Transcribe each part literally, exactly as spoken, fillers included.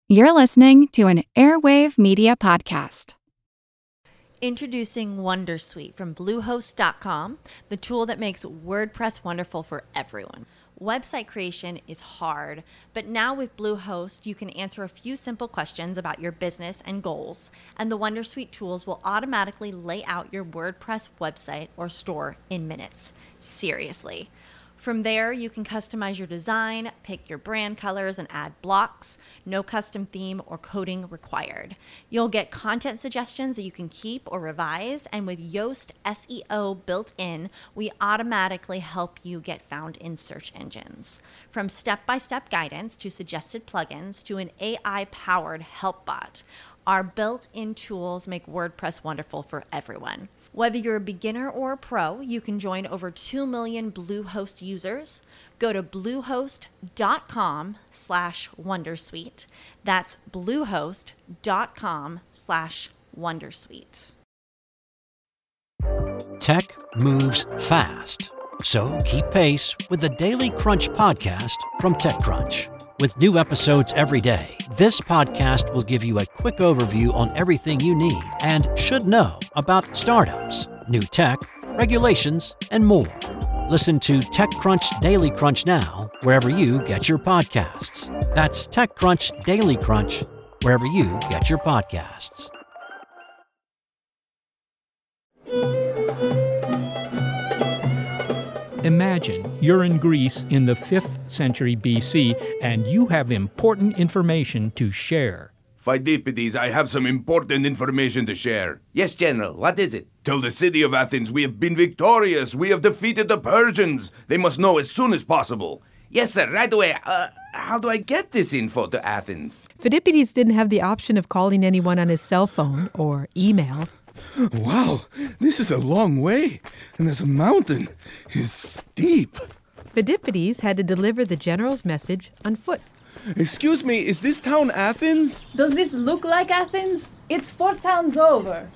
You're listening to an Airwave Media Podcast. Introducing Wondersuite from Bluehost dot com, the tool that makes WordPress wonderful for everyone. Website creation is hard, but now with Bluehost, you can answer a few simple questions about your business and goals, and the Wondersuite tools will automatically lay out your WordPress website or store in minutes. Seriously. From there, you can customize your design, pick your brand colors, and add blocks. No custom theme or coding required. You'll get content suggestions that you can keep or revise, and with Yoast S E O built in, we automatically help you get found in search engines. From step-by-step guidance to suggested plugins to an A I-powered help bot, our built-in tools make WordPress wonderful for everyone. Whether you're a beginner or a pro, you can join over two million Bluehost users. Go to bluehost.com slash Wondersuite. That's bluehost.com slash Wondersuite. Tech moves fast, so keep pace with the Daily Crunch podcast from TechCrunch. With new episodes every day, this podcast will give you a quick overview on everything you need and should know about startups, new tech, regulations, and more. Listen to TechCrunch Daily Crunch now, wherever you get your podcasts. That's TechCrunch Daily Crunch, wherever you get your podcasts. Imagine you're in Greece in the fifth century B C and you have important information to share. Pheidippides, I have some important information to share. Yes, General. What is it? Tell the city of Athens we have been victorious. We have defeated the Persians. They must know as soon as possible. Yes, sir. Right away. Uh, how do I get this info to Athens? Phidippides didn't have the option of calling anyone on his cell phone or email. Wow, this is a long way, and this mountain is steep. Phidippides had to deliver the general's message on foot. Excuse me, is this town Athens? Does this look like Athens? It's four towns over.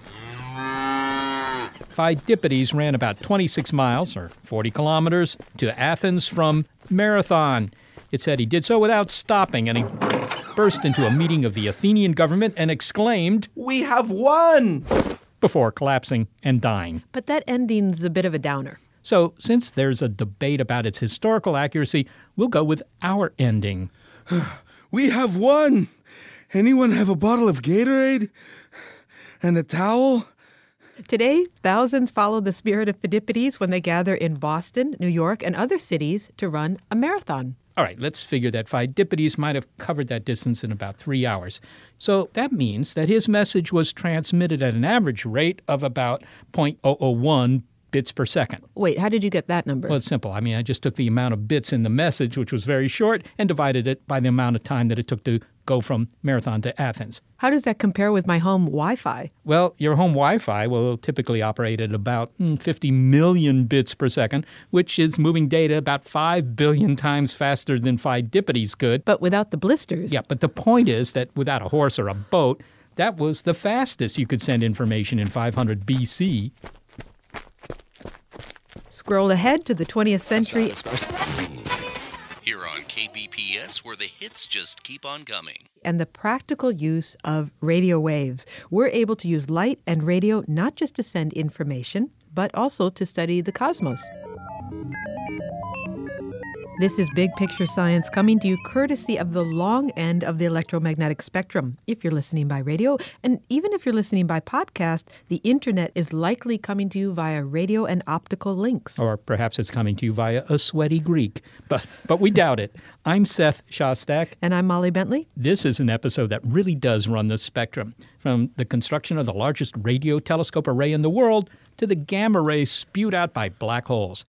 Pheidippides ran about twenty-six miles, or forty kilometers, to Athens from Marathon. It said he did so without stopping, and he burst into a meeting of the Athenian government and exclaimed, "We have won!" before collapsing and dying. But that ending's a bit of a downer. So, since there's a debate about its historical accuracy, we'll go with our ending. We have won! Anyone have a bottle of Gatorade? And a towel? Today, thousands follow the spirit of Phidippides when they gather in Boston, New York, and other cities to run a marathon. All right, let's figure that Pheidippides might have covered that distance in about three hours. So that means that his message was transmitted at an average rate of about zero point zero zero one bits per second. Wait, how did you get that number? Well, it's simple. I mean, I just took the amount of bits in the message, which was very short, and divided it by the amount of time that it took to go from Marathon to Athens. How does that compare with my home Wi-Fi? Well, your home Wi-Fi will typically operate at about mm, fifty million bits per second, which is moving data about five billion times faster than Pheidippides could. But without the blisters. Yeah, but the point is that without a horse or a boat, that was the fastest you could send information in five hundred B C. Scroll ahead to the twentieth century. Here on K B P S, where the hits just keep on coming. And the practical use of radio waves. We're able to use light and radio not just to send information, but also to study the cosmos. This is Big Picture Science coming to you courtesy of the long end of the electromagnetic spectrum. If you're listening by radio, and even if you're listening by podcast, the internet is likely coming to you via radio and optical links. Or perhaps it's coming to you via a sweaty Greek. But but we doubt it. I'm Seth Shostak. And I'm Molly Bentley. This is an episode that really does run the spectrum, from the construction of the largest radio telescope array in the world to the gamma rays spewed out by black holes.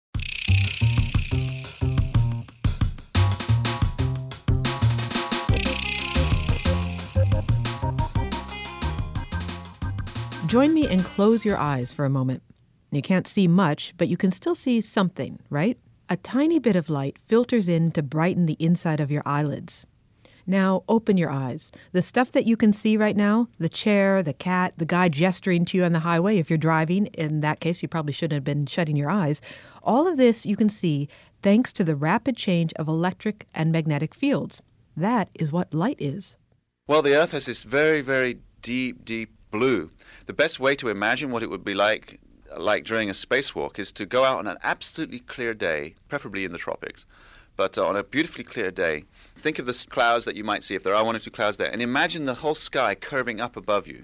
Join me and close your eyes for a moment. You can't see much, but you can still see something, right? A tiny bit of light filters in to brighten the inside of your eyelids. Now open your eyes. The stuff that you can see right now, the chair, the cat, the guy gesturing to you on the highway if you're driving, in that case you probably shouldn't have been shutting your eyes, all of this you can see thanks to the rapid change of electric and magnetic fields. That is what light is. Well, the Earth has this very, very deep, deep blue. The best way to imagine what it would be like, like during a spacewalk, is to go out on an absolutely clear day, preferably in the tropics, but uh, on a beautifully clear day. Think of the clouds that you might see, if there are one or two clouds there, and imagine the whole sky curving up above you.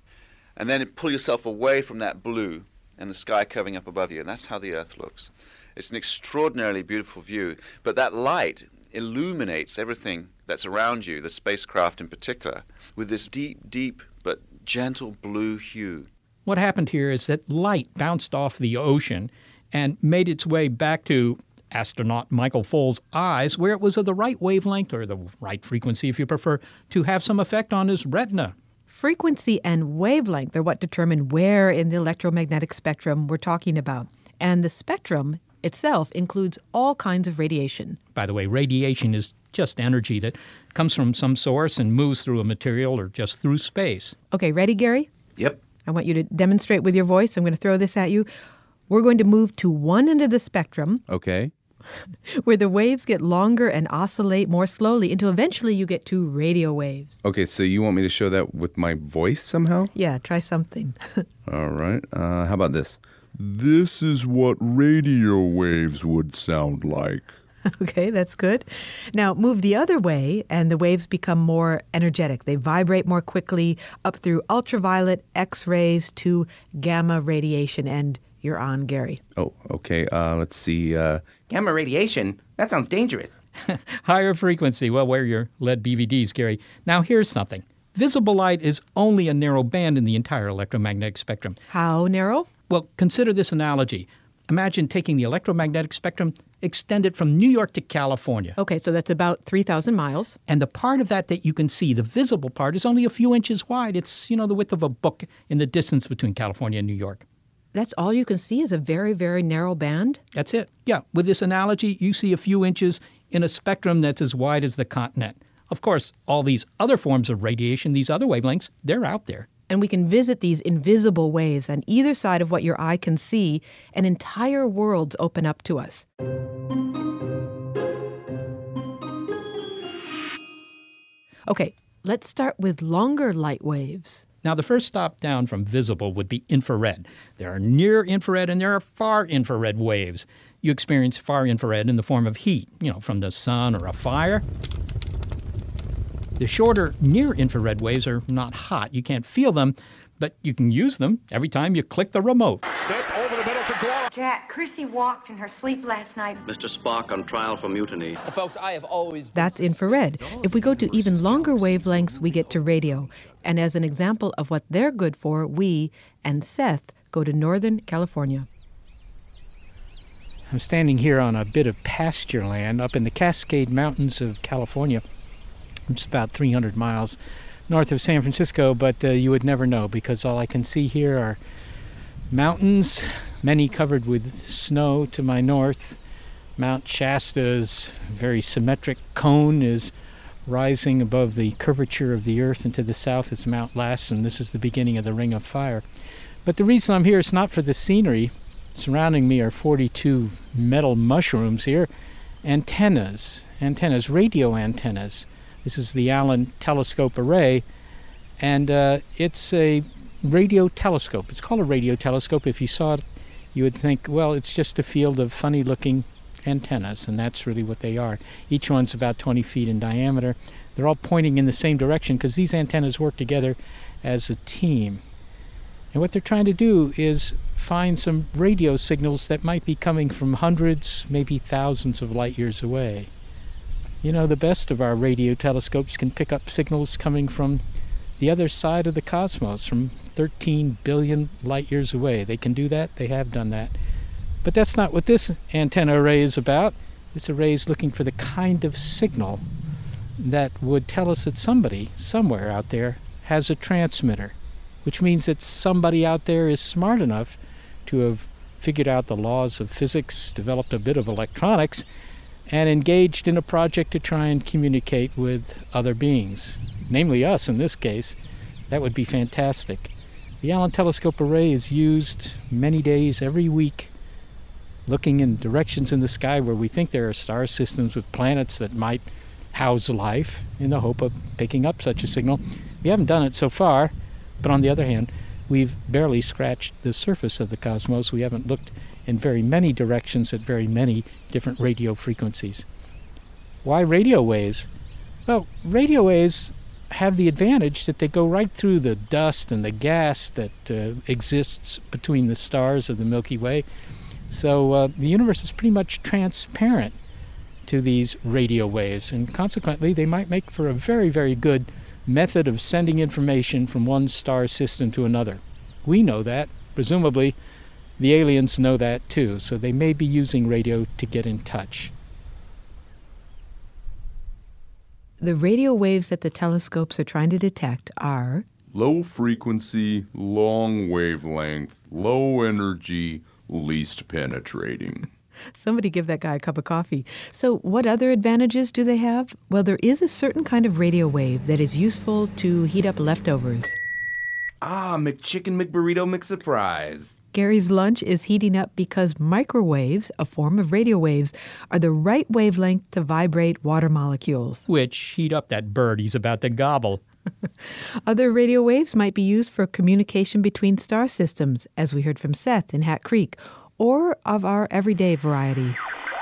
And then pull yourself away from that blue and the sky curving up above you, and that's how the Earth looks. It's an extraordinarily beautiful view, but that light illuminates everything that's around you, the spacecraft in particular, with this deep, deep but gentle blue hue. What happened here is that light bounced off the ocean and made its way back to astronaut Michael Foale's eyes, where it was of the right wavelength, or the right frequency if you prefer, to have some effect on his retina. Frequency and wavelength are what determine where in the electromagnetic spectrum we're talking about. And the spectrum itself includes all kinds of radiation. By the way, radiation is just energy that comes from some source and moves through a material or just through space. Okay, ready, Gary? Yep. I want you to demonstrate with your voice. I'm going to throw this at you. We're going to move to one end of the spectrum. Okay. Where the waves get longer and oscillate more slowly until eventually you get to radio waves. Okay, so you want me to show that with my voice somehow? Yeah, try something. All right. Uh, how about this? This is what radio waves would sound like. Okay, that's good. Now, move the other way, and the waves become more energetic. They vibrate more quickly up through ultraviolet, X-rays, to gamma radiation, and you're on, Gary. Oh, okay. Uh, let's see. Uh, Gamma radiation? That sounds dangerous. Higher frequency. Well, wear your lead B V Ds, Gary. Now, here's something. Visible light is only a narrow band in the entire electromagnetic spectrum. How narrow? Well, consider this analogy. Imagine taking the electromagnetic spectrum, extend it from New York to California. Okay, so that's about three thousand miles. And the part of that that you can see, the visible part, is only a few inches wide. It's, you know, the width of a book in the distance between California and New York. That's all you can see is a very, very narrow band? That's it. Yeah, with this analogy, you see a few inches in a spectrum that's as wide as the continent. Of course, all these other forms of radiation, these other wavelengths, they're out there. And we can visit these invisible waves on either side of what your eye can see, and entire worlds open up to us. Okay, let's start with longer light waves. Now, the first stop down from visible would be infrared. There are near infrared and there are far infrared waves. You experience far infrared in the form of heat, you know, from the sun or a fire. The shorter near-infrared waves are not hot. You can't feel them, but you can use them every time you click the remote. Smith over the middle to Gore. Jack, Chrissy walked in her sleep last night. Mister Spock on trial for mutiny. Well, folks, I have always... That's infrared. If we go to even longer wavelengths, we get to radio. And as an example of what they're good for, we and Seth go to Northern California. I'm standing here on a bit of pasture land up in the Cascade Mountains of California. It's about three hundred miles north of San Francisco, but uh, you would never know because all I can see here are mountains, many covered with snow to my north. Mount Shasta's very symmetric cone is rising above the curvature of the earth, and to the south is Mount Lassen. This is the beginning of the Ring of Fire. But the reason I'm here is not for the scenery. Surrounding me are forty-two metal mushrooms here. Antennas, antennas, radio antennas. This is the Allen Telescope Array, and uh, it's a radio telescope. It's called a radio telescope. If you saw it, you would think, well, it's just a field of funny-looking antennas, and that's really what they are. Each one's about twenty feet in diameter. They're all pointing in the same direction because these antennas work together as a team. And what they're trying to do is find some radio signals that might be coming from hundreds, maybe thousands of light years away. You know, the best of our radio telescopes can pick up signals coming from the other side of the cosmos, from thirteen billion light years away. They can do that. They have done that. But that's not what this antenna array is about. This array is looking for the kind of signal that would tell us that somebody, somewhere out there, has a transmitter, which means that somebody out there is smart enough to have figured out the laws of physics, developed a bit of electronics, and engaged in a project to try and communicate with other beings, namely us in this case. That would be fantastic. The Allen Telescope Array is used many days every week, looking in directions in the sky where we think there are star systems with planets that might house life in the hope of picking up such a signal. We haven't done it so far, but on the other hand, we've barely scratched the surface of the cosmos. We haven't looked in very many directions at very many different radio frequencies. Why radio waves? Well, radio waves have the advantage that they go right through the dust and the gas that uh, exists between the stars of the Milky Way. So uh, the universe is pretty much transparent to these radio waves, and consequently they might make for a very, very good method of sending information from one star system to another. We know that. Presumably, the aliens know that too, so they may be using radio to get in touch. The radio waves that the telescopes are trying to detect are low frequency, long wavelength, low energy, least penetrating. Somebody give that guy a cup of coffee. So what other advantages do they have? Well, there is a certain kind of radio wave that is useful to heat up leftovers. Ah, McChicken, McBurrito, McSurprise. Gary's lunch is heating up because microwaves, a form of radio waves, are the right wavelength to vibrate water molecules. Which heat up that bird he's about to gobble. Other radio waves might be used for communication between star systems, as we heard from Seth in Hat Creek, or of our everyday variety.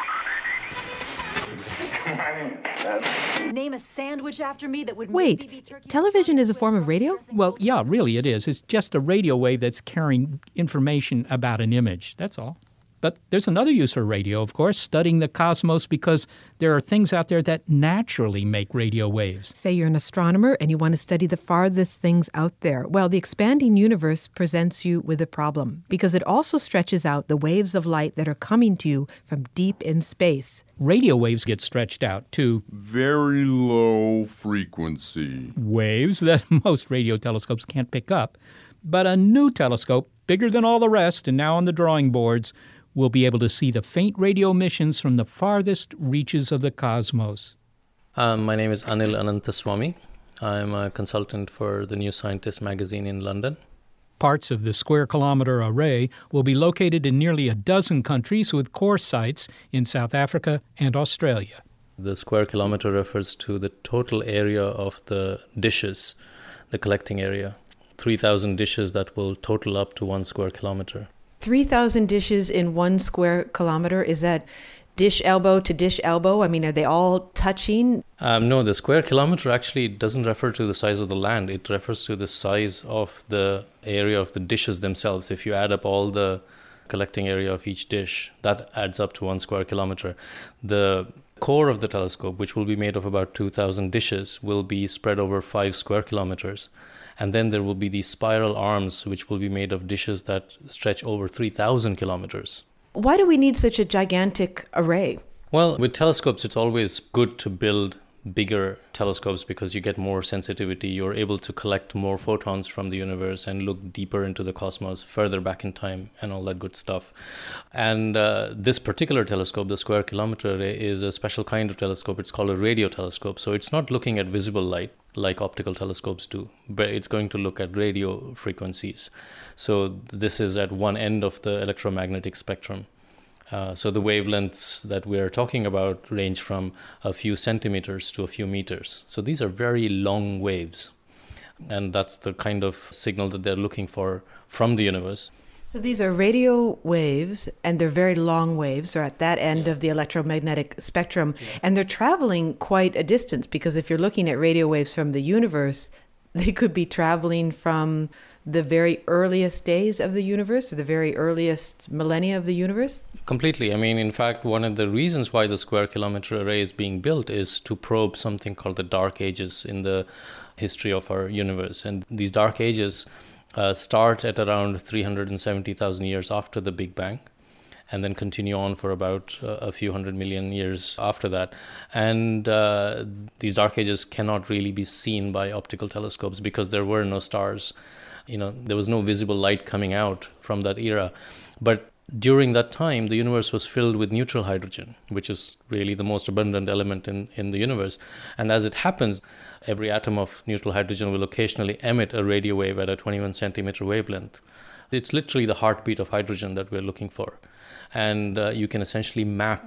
Name a sandwich after me that would Wait, maybe be turkey. television is a form of radio? Well, yeah, really it is. It's just a radio wave that's carrying information about an image. That's all. But there's another use for radio, of course, studying the cosmos, because there are things out there that naturally make radio waves. Say you're an astronomer and you want to study the farthest things out there. Well, the expanding universe presents you with a problem, because it also stretches out the waves of light that are coming to you from deep in space. Radio waves get stretched out to very low frequency waves that most radio telescopes can't pick up. But a new telescope, bigger than all the rest and now on the drawing boards, will be able to see the faint radio emissions from the farthest reaches of the cosmos. Um, my name is Anil Ananthaswamy. I'm a consultant for the New Scientist magazine in London. Parts of the Square Kilometre Array will be located in nearly a dozen countries, with core sites in South Africa and Australia. The Square Kilometre refers to the total area of the dishes, the collecting area. three thousand dishes that will total up to one square kilometre. three thousand dishes in one square kilometre, is that dish elbow to dish elbow? I mean, are they all touching? Um, no, the square kilometre actually doesn't refer to the size of the land. It refers to the size of the area of the dishes themselves. If you add up all the collecting area of each dish, that adds up to one square kilometre. The core of the telescope, which will be made of about two thousand dishes, will be spread over five square kilometres. And then there will be these spiral arms, which will be made of dishes that stretch over three thousand kilometers. Why do we need such a gigantic array? Well, with telescopes, it's always good to build bigger telescopes because you get more sensitivity. You're able to collect more photons from the universe and look deeper into the cosmos, further back in time, and all that good stuff. And uh, this particular telescope, the Square Kilometre Array, is a special kind of telescope. It's called a radio telescope. So it's not looking at visible light like optical telescopes do, but it's going to look at radio frequencies. So this is at one end of the electromagnetic spectrum. Uh, so the wavelengths that we are talking about range from a few centimeters to a few meters. So these are very long waves. And that's the kind of signal that they're looking for from the universe. So these are radio waves, and they're very long waves. They're at that end yeah. of the electromagnetic spectrum. Yeah. And they're traveling quite a distance, because if you're looking at radio waves from the universe, they could be traveling from the very earliest days of the universe, or the very earliest millennia of the universe? Completely. I mean, in fact, one of the reasons why the Square Kilometre Array is being built is to probe something called the Dark Ages in the history of our universe. And these Dark Ages uh, start at around three hundred seventy thousand years after the Big Bang, and then continue on for about uh, a few hundred million years after that. And uh, these Dark Ages cannot really be seen by optical telescopes because there were no stars. You know, there was no visible light coming out from that era. But during that time, the universe was filled with neutral hydrogen, which is really the most abundant element in, in the universe. And as it happens, every atom of neutral hydrogen will occasionally emit a radio wave at a twenty-one centimeter wavelength. It's literally the heartbeat of hydrogen that we're looking for. And uh, you can essentially map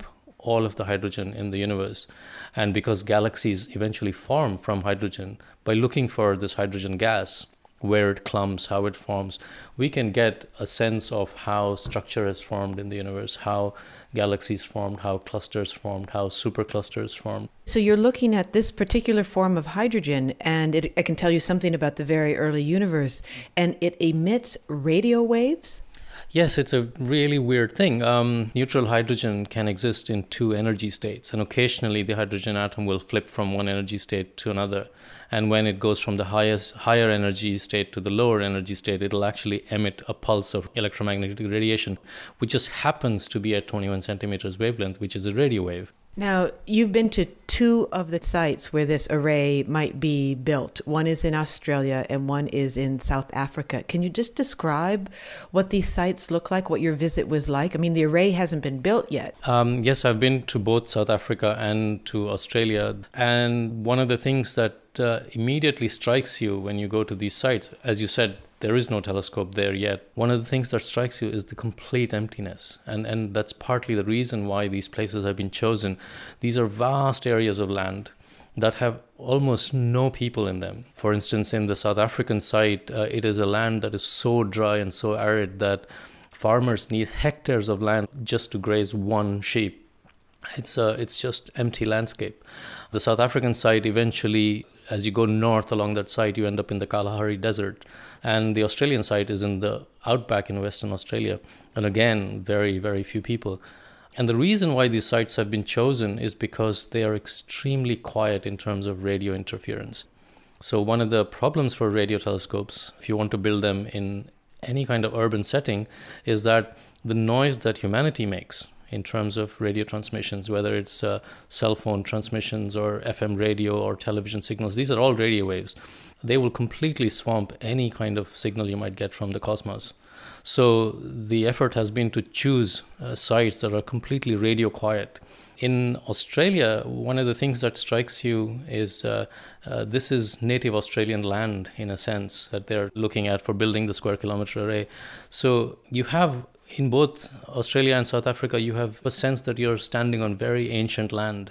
all of the hydrogen in the universe. And because galaxies eventually form from hydrogen, by looking for this hydrogen gas, where it clumps, how it forms, we can get a sense of how structure is formed in the universe, how galaxies formed, how clusters formed, how superclusters formed. So you're looking at this particular form of hydrogen, and it, it can tell you something about the very early universe, and it emits radio waves? Yes, it's a really weird thing. Um, neutral hydrogen can exist in two energy states, and occasionally the hydrogen atom will flip from one energy state to another. And when it goes from the highest, higher energy state to the lower energy state, it'll actually emit a pulse of electromagnetic radiation, which just happens to be at twenty-one centimeters wavelength, which is a radio wave. Now, you've been to two of the sites where this array might be built. One is in Australia and one is in South Africa. Can you just describe what these sites look like, what your visit was like? I mean, the array hasn't been built yet. Um, yes, I've been to both South Africa and to Australia. And one of the things that uh, immediately strikes you when you go to these sites, as you said, there is no telescope there yet. One of the things that strikes you is the complete emptiness. And, and that's partly the reason why these places have been chosen. These are vast areas of land that have almost no people in them. For instance, in the South African site, uh, it is a land that is so dry and so arid that farmers need hectares of land just to graze one sheep. It's a, it's just empty landscape. The South African site eventually, as you go north along that site, you end up in the Kalahari Desert. And the Australian site is in the outback in Western Australia. And again, very, very few people. And the reason why these sites have been chosen is because they are extremely quiet in terms of radio interference. So one of the problems for radio telescopes, if you want to build them in any kind of urban setting, is that the noise that humanity makes in terms of radio transmissions, whether it's uh, cell phone transmissions or F M radio or television signals, these are all radio waves. They will completely swamp any kind of signal you might get from the cosmos. So the effort has been to choose uh, sites that are completely radio quiet. In Australia, one of the things that strikes you is uh, uh, this is native Australian land, in a sense, that they're looking at for building the square kilometre array. So you have, in both Australia and South Africa, you have a sense that you're standing on very ancient land.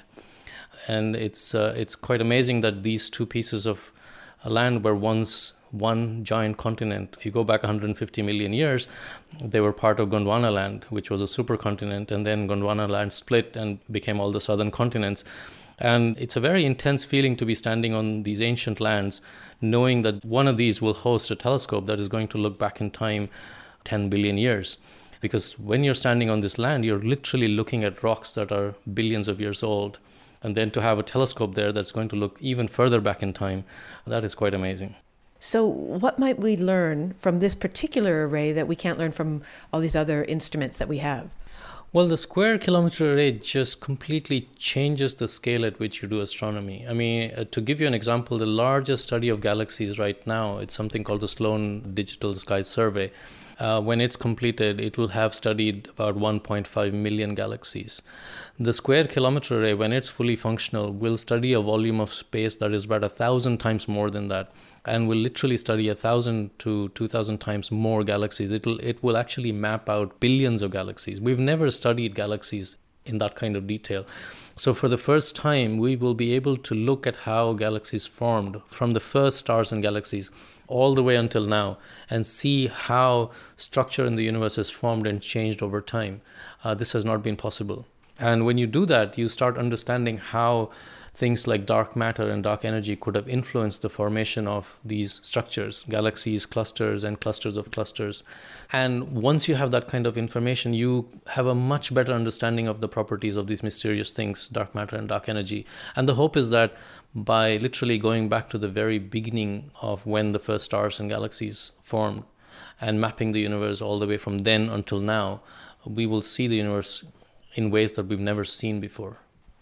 And it's uh, it's quite amazing that these two pieces of land were once one giant continent. If you go back one hundred fifty million years, they were part of Gondwana land, which was a supercontinent, and then Gondwana land split and became all the southern continents. And it's a very intense feeling to be standing on these ancient lands, knowing that one of these will host a telescope that is going to look back in time ten billion years. Because when you're standing on this land, you're literally looking at rocks that are billions of years old. And then to have a telescope there that's going to look even further back in time, that is quite amazing. So what might we learn from this particular array that we can't learn from all these other instruments that we have? Well, the square kilometre array just completely changes the scale at which you do astronomy. I mean, uh, to give you an example, the largest study of galaxies right now, it's something called the Sloan Digital Sky Survey. Uh, when it's completed, it will have studied about one point five million galaxies. The square kilometre array, when it's fully functional, will study a volume of space that is about a thousand times more than that, and will literally study a thousand to two thousand times more galaxies. It'll it will actually map out billions of galaxies. We've never studied galaxies in that kind of detail. So for the first time, we will be able to look at how galaxies formed from the first stars and galaxies all the way until now, and see how structure in the universe has formed and changed over time. Uh, this has not been possible. And when you do that, you start understanding how things like dark matter and dark energy could have influenced the formation of these structures, galaxies, clusters, and clusters of clusters. And once you have that kind of information, you have a much better understanding of the properties of these mysterious things, dark matter and dark energy. And the hope is that by literally going back to the very beginning of when the first stars and galaxies formed and mapping the universe all the way from then until now, we will see the universe in ways that we've never seen before.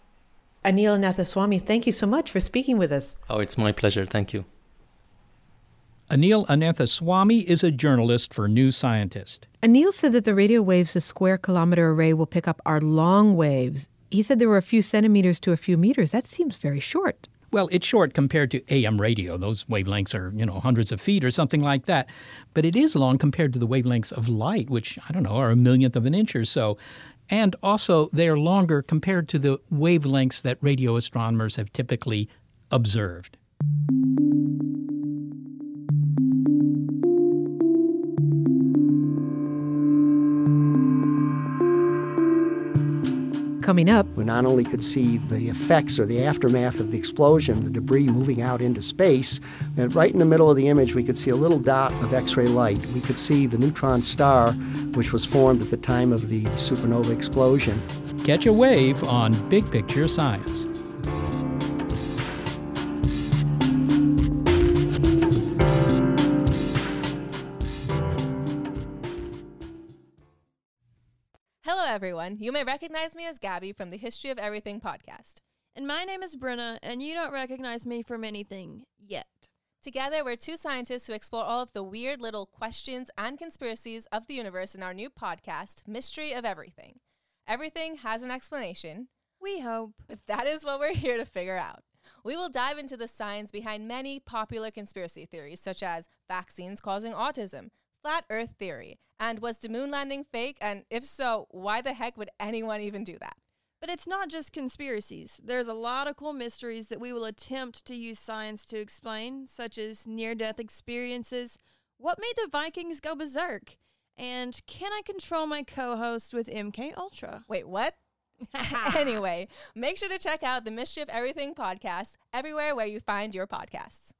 Anil Anathaswamy, thank you so much for speaking with us. Oh, it's my pleasure. Thank you. Anil Anathaswamy is a journalist for New Scientist. Anil said that the radio waves the square kilometer array will pick up are long waves. He said there were a few centimeters to a few meters. That seems very short. Well, it's short compared to A M radio. Those wavelengths are, you know, hundreds of feet or something like that. But it is long compared to the wavelengths of light, which, I don't know, are a millionth of an inch or so. And also, they are longer compared to the wavelengths that radio astronomers have typically observed. Coming up, we not only could see the effects or the aftermath of the explosion, the debris moving out into space, and right in the middle of the image we could see a little dot of X-ray light. We could see the neutron star, which was formed at the time of the supernova explosion. Catch a wave on Big Picture Science. Hello, everyone. You may recognize me as Gabby from the History of Everything podcast. And my name is Brenna, and you don't recognize me from anything yet. Together, we're two scientists who explore all of the weird little questions and conspiracies of the universe in our new podcast, Mystery of Everything. Everything has an explanation. We hope. But that is what we're here to figure out. We will dive into the science behind many popular conspiracy theories, such as vaccines causing autism, flat Earth theory, and was the moon landing fake? And if so, why the heck would anyone even do that? But it's not just conspiracies. There's a lot of cool mysteries that we will attempt to use science to explain, such as near-death experiences, what made the Vikings go berserk, and can I control my co-host with M K Ultra? Wait, what? Anyway, make sure to check out the Mystery of Everything podcast everywhere where you find your podcasts.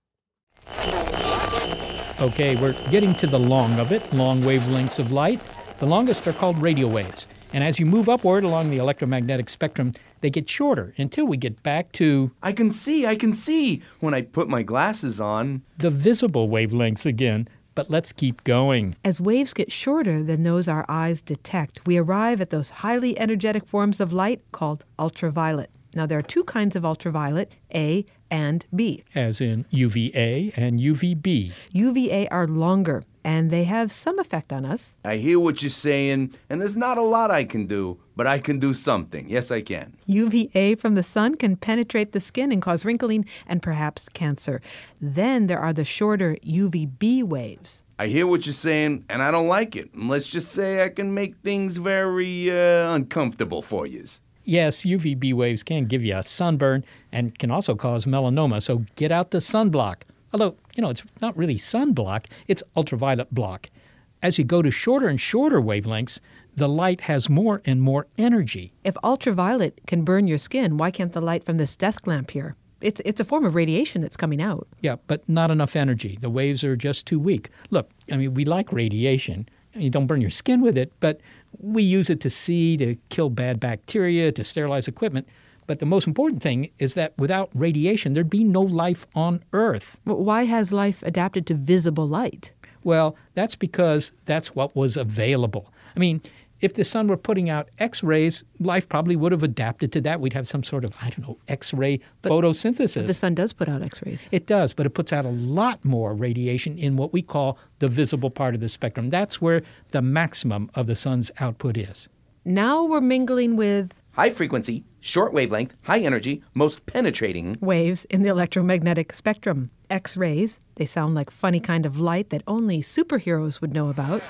Okay, we're getting to the long of it, long wavelengths of light. The longest are called radio waves. And as you move upward along the electromagnetic spectrum, they get shorter until we get back to... I can see, I can see when I put my glasses on. The visible wavelengths again. But let's keep going. As waves get shorter than those our eyes detect, we arrive at those highly energetic forms of light called ultraviolet. Now, there are two kinds of ultraviolet, A and B. As in U V A and U V B. U V A are longer, and they have some effect on us. I hear what you're saying, and there's not a lot I can do, but I can do something. Yes, I can. U V A from the sun can penetrate the skin and cause wrinkling and perhaps cancer. Then there are the shorter U V B waves. I hear what you're saying, and I don't like it. And let's just say I can make things very uh, uncomfortable for you. Yes, U V B waves can give you a sunburn and can also cause melanoma, so get out the sunblock. Although, you know, it's not really sunblock, it's ultraviolet block. As you go to shorter and shorter wavelengths, the light has more and more energy. If ultraviolet can burn your skin, why can't the light from this desk lamp here? It's it's a form of radiation that's coming out. Yeah, but not enough energy. The waves are just too weak. Look, I mean, we like radiation. You don't burn your skin with it, but we use it to see, to kill bad bacteria, to sterilize equipment. But the most important thing is that without radiation, there'd be no life on Earth. But why has life adapted to visible light? Well, that's because that's what was available. I mean, if the sun were putting out X-rays, life probably would have adapted to that. We'd have some sort of, I don't know, X-ray but, photosynthesis. But the sun does put out X-rays. It does, but it puts out a lot more radiation in what we call the visible part of the spectrum. That's where the maximum of the sun's output is. Now we're mingling with... high frequency, short wavelength, high energy, most penetrating... waves in the electromagnetic spectrum. X-rays. They sound like funny kind of light that only superheroes would know about.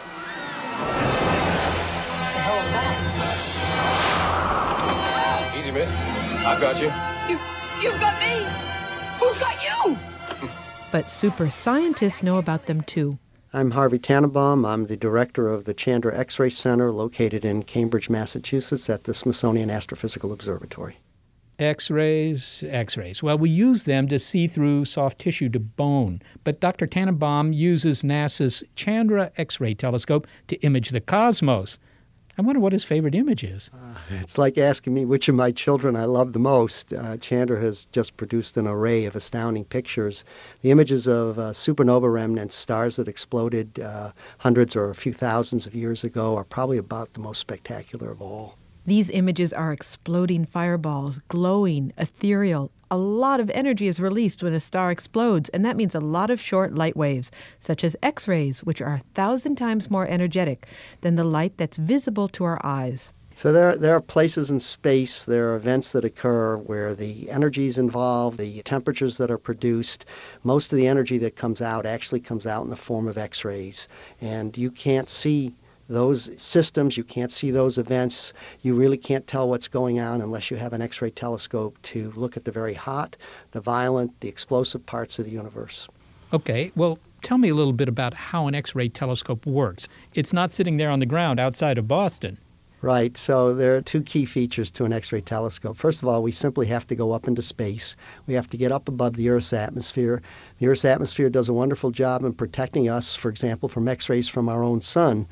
Easy, miss. I've got you. You, you've got me. Who's got you? But super scientists know about them too. I'm Harvey Tannenbaum. I'm the director of the Chandra X-ray Center located in Cambridge, Massachusetts at the Smithsonian Astrophysical Observatory. X-rays, X-rays. Well, we use them to see through soft tissue to bone. But Doctor Tannenbaum uses NASA's Chandra X-ray telescope to image the cosmos. I wonder what his favorite image is. Uh, it's like asking me which of my children I love the most. Uh, Chandra has just produced an array of astounding pictures. The images of uh, supernova remnants, stars that exploded uh, hundreds or a few thousands of years ago, are probably about the most spectacular of all. These images are exploding fireballs, glowing, ethereal. A lot of energy is released when a star explodes, and that means a lot of short light waves, such as X-rays, which are a thousand times more energetic than the light that's visible to our eyes. So there, there are places in space, there are events that occur where the energy is involved, the temperatures that are produced. Most of the energy that comes out actually comes out in the form of X-rays, and you can't see Those systems, you can't see those events. You really can't tell what's going on unless you have an X-ray telescope to look at the very hot, the violent, the explosive parts of the universe. Okay, well, tell me a little bit about how an X-ray telescope works. It's not sitting there on the ground outside of Boston. Right. So there are two key features to an X-ray telescope. First of all, we simply have to go up into space. We have to get up above the Earth's atmosphere. The Earth's atmosphere does a wonderful job in protecting us, for example, from X-rays from our own sun.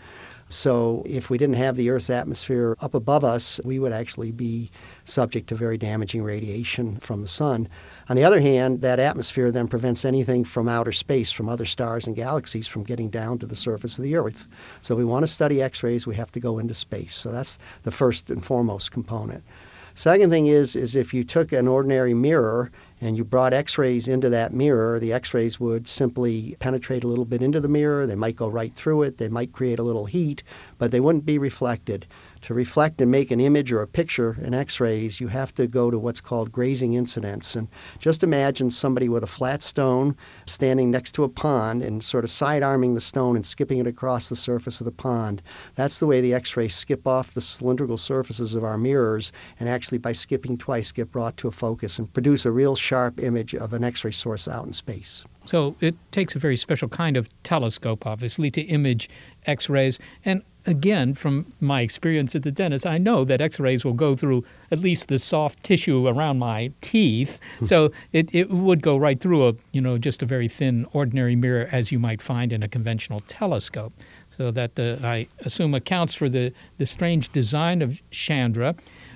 So if we didn't have the Earth's atmosphere up above us, we would actually be subject to very damaging radiation from the sun. On the other hand, that atmosphere then prevents anything from outer space, from other stars and galaxies, from getting down to the surface of the Earth. So if we want to study X-rays, we have to go into space. So that's the first and foremost component. Second thing is, is if you took an ordinary mirror and you brought X-rays into that mirror, the X-rays would simply penetrate a little bit into the mirror. They might go right through it. They might create a little heat, but they wouldn't be reflected. To reflect and make an image or a picture in X-rays, you have to go to what's called grazing incidence. And just imagine somebody with a flat stone standing next to a pond and sort of side-arming the stone and skipping it across the surface of the pond. That's the way the X-rays skip off the cylindrical surfaces of our mirrors and actually by skipping twice get brought to a focus and produce a real sharp image of an X-ray source out in space. So it takes a very special kind of telescope, obviously, to image X-rays. And again, from my experience at the dentist, I know that X-rays will go through at least the soft tissue around my teeth. So it, it would go right through a, you know, just a very thin, ordinary mirror as you might find in a conventional telescope. So that, uh, I assume, accounts for the, the strange design of Chandra.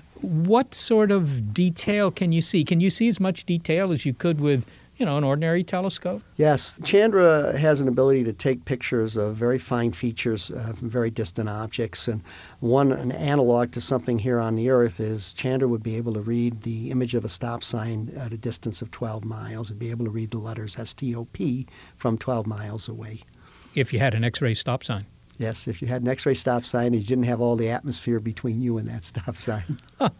What sort of detail can you see? Can you see as much detail as you could with, you know, an ordinary telescope? Yes. Chandra has an ability to take pictures of very fine features of very distant objects. And one an analog to something here on the Earth is Chandra would be able to read the image of a stop sign at a distance of twelve miles and be able to read the letters S T O P from twelve miles away. If you had an X-ray stop sign. Yes, if you had an X-ray stop sign and you didn't have all the atmosphere between you and that stop sign.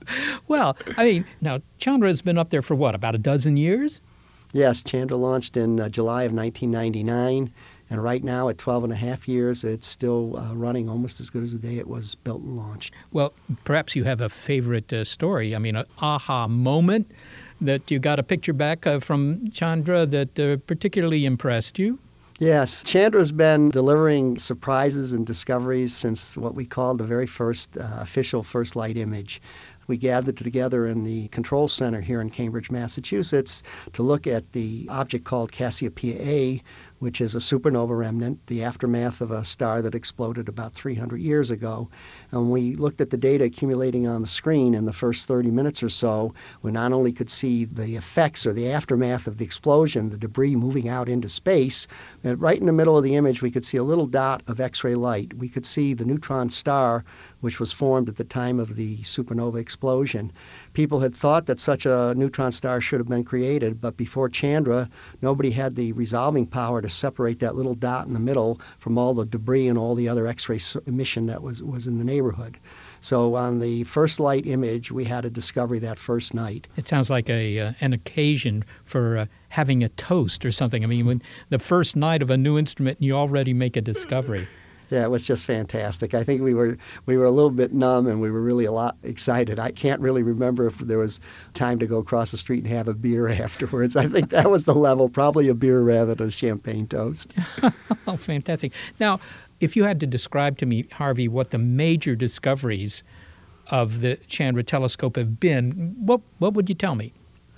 Well, I mean, now, Chandra has been up there for what, about a dozen years? Yes, Chandra launched in uh, July of nineteen ninety-nine, and right now at twelve and a half years, it's still uh, running almost as good as the day it was built and launched. Well, perhaps you have a favorite uh, story, I mean, an aha moment that you got a picture back uh, from Chandra that uh, particularly impressed you? Yes, Chandra's been delivering surprises and discoveries since what we call the very first uh, official first light image. We gathered together in the control center here in Cambridge, Massachusetts, to look at the object called Cassiopeia A, which is a supernova remnant, the aftermath of a star that exploded about three hundred years ago. And we looked at the data accumulating on the screen in the first thirty minutes or so. We not only could see the effects or the aftermath of the explosion, the debris moving out into space, but right in the middle of the image we could see a little dot of X-ray light. We could see the neutron star, which was formed at the time of the supernova explosion. People had thought that such a neutron star should have been created, but before Chandra, nobody had the resolving power to separate that little dot in the middle from all the debris and all the other X-ray emission that was, was in the neighborhood. So on the first light image, we had a discovery that first night. It sounds like a uh, an occasion for uh, having a toast or something. I mean, when the first night of a new instrument and you already make a discovery. Yeah, it was just fantastic. I think we were we were a little bit numb and we were really a lot excited. I can't really remember if there was time to go across the street and have a beer afterwards. I think that was the level, probably a beer rather than a champagne toast. Oh, fantastic. Now, if you had to describe to me, Harvey, what the major discoveries of the Chandra telescope have been, what what would you tell me?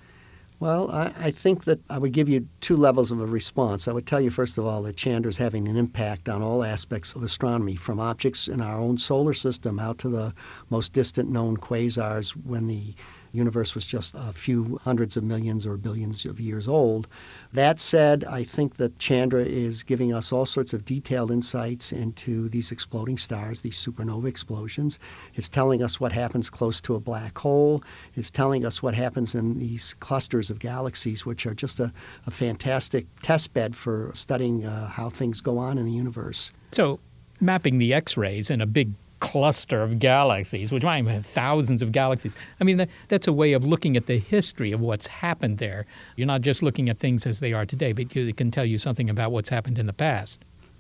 Well, I, I think that I would give you two levels of a response. I would tell you, first of all, that Chandra is having an impact on all aspects of astronomy, from objects in our own solar system out to the most distant known quasars when the universe was just a few hundreds of millions or billions of years old. That said, I think that Chandra is giving us all sorts of detailed insights into these exploding stars, these supernova explosions. It's telling us what happens close to a black hole. It's telling us what happens in these clusters of galaxies, which are just a, a fantastic test bed for studying uh, how things go on in the universe. So mapping the X-rays in a big cluster of galaxies, which might have thousands of galaxies. I mean, that, that's a way of looking at the history of what's happened there. You're not just looking at things as they are today, but it can tell you something about what's happened in the past.